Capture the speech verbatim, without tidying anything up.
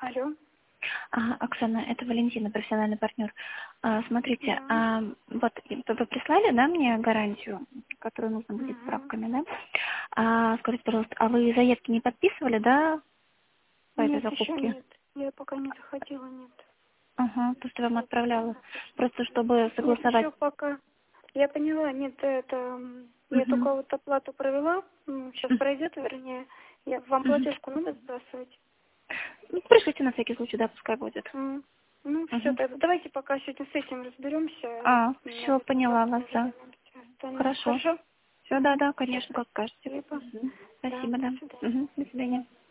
Алло. А, Оксана, это Валентина, профессиональный партнер. А, смотрите, Да. а, вот вы прислали, да, мне гарантию, которую нужно будет Угу. справками, да? А, скажите, пожалуйста, а вы заявки не подписывали, да, по этой Нет, еще закупке? нет. Я пока не заходила, нет. Ага, то, что я вам Нет, отправляла. напишу. Просто чтобы Нет, согласовать. еще пока. Я поняла, нет, это м, я Угу. только вот оплату провела. Сейчас пройдет, вернее. Я вам Угу. платежку надо сбрасывать. Ну, пришлите на всякий случай, да, пускай будет. М. Ну, все, Угу. тогда давайте пока сегодня с этим разберемся. А, все, Наверное, поняла завтра вас, уже да. займемся остальным. Хорошо. Хорошо? Все, да, да, Все, конечно, как скажете. спасибо. Мгм. Да, Спасибо, до да. свидания. Мгм. До свидания.